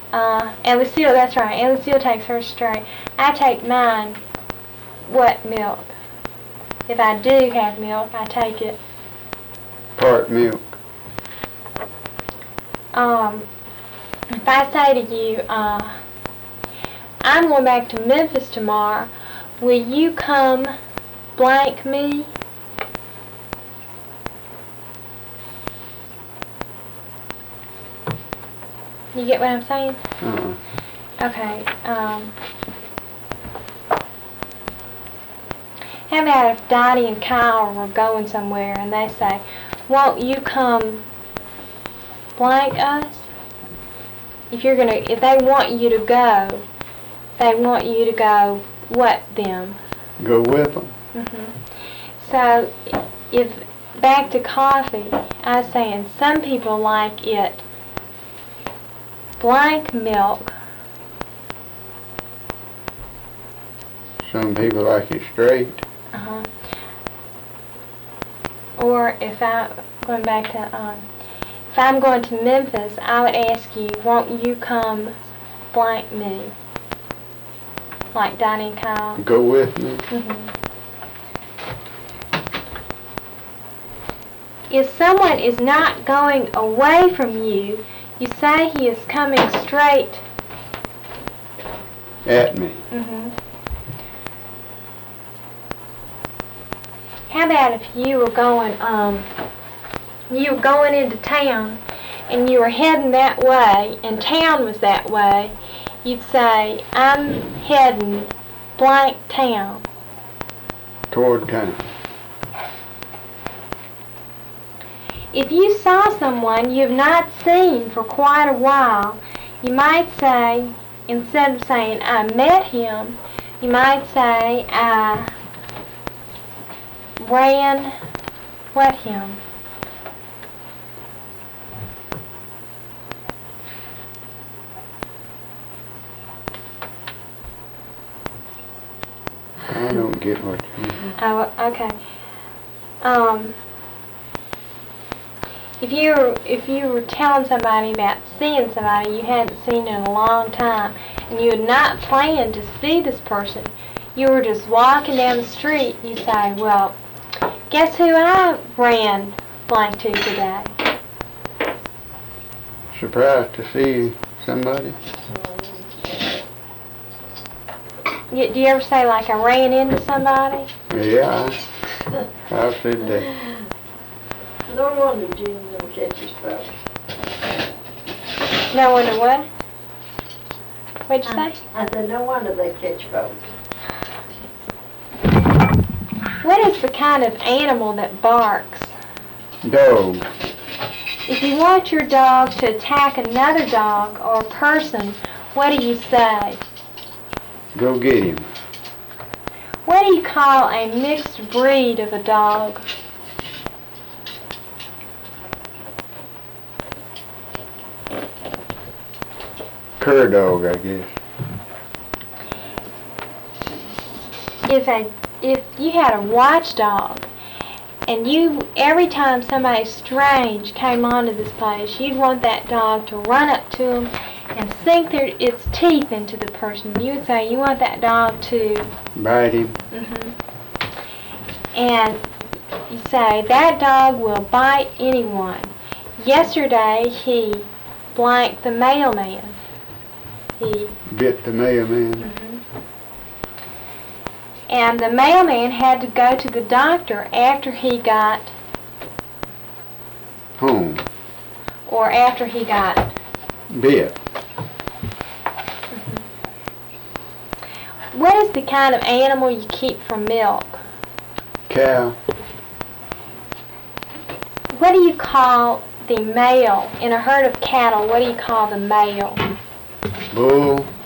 And Lucille, that's right. And Lucille takes hers straight. I take mine what milk? If I do have milk, I take it. Part milk. If I say to you, I'm going back to Memphis tomorrow, will you come blank me? You get what I'm saying? Okay. How about if Dottie and Kyle were going somewhere and they say, won't you come blank us? If they want you to go, they want you to go what them? Go with them. So, if back to coffee, I was saying some people like it blank milk. Some people like it straight. Or if I'm going back to, if I'm going to Memphis, I would ask you, won't you come blank me? Like Donnie and Kyle. Go with me. If someone is not going away from you, you say he is coming straight at me. How about if you were going into town and you were heading that way and town was that way, you'd say, I'm heading blank town. Toward town. If you saw someone you have not seen for quite a while, you might say, instead of saying, I met him, you might say, I ran what him? I don't get what you mean. Oh, okay. If you were telling somebody about seeing somebody you hadn't seen in a long time, and you had not planned to see this person, you were just walking down the street, you say, well, guess who I ran blank to today? Surprised to see somebody. Do you ever say, like, I ran into somebody? Yeah, I've said that. No wonder Jim never catches folks. No wonder what? What'd you say? I said, no wonder they catch folks. What is the kind of animal that barks? Dog. If you want your dog to attack another dog or person, what do you say? Go get him. What do you call a mixed breed of a dog? Cur dog, I guess. If you had a watchdog, and every time somebody strange came onto this place, you'd want that dog to run up to them and sink its teeth into the person. You would say you want that dog to bite him. And you say that dog will bite anyone. Yesterday he blanked the mailman. He bit the mailman. And the mailman had to go to the doctor after he got home. Or after he got bit. What is the kind of animal you keep for milk? Cow. What do you call the male in a herd of cattle? What do you call the male? Bull.